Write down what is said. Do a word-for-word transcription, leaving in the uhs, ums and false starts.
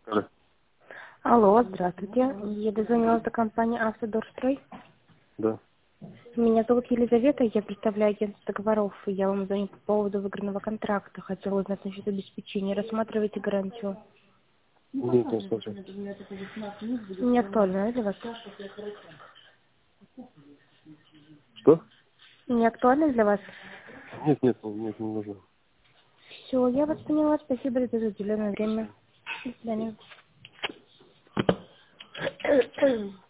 Алло. Алло, здравствуйте. Я дозвонилась до компании «Автодорстрой». Да. Меня зовут Елизавета, я представляю агентство договоров. И я вам звоню по поводу выигранного контракта. Хотела узнать насчет обеспечения. Рассматриваете гарантию? Нет, не смотрю. Не актуально для вас? Что? Не актуально для вас? Нет, нет, нет, не нужно. Все, я вас поняла. Спасибо за уделенное время. До свидания.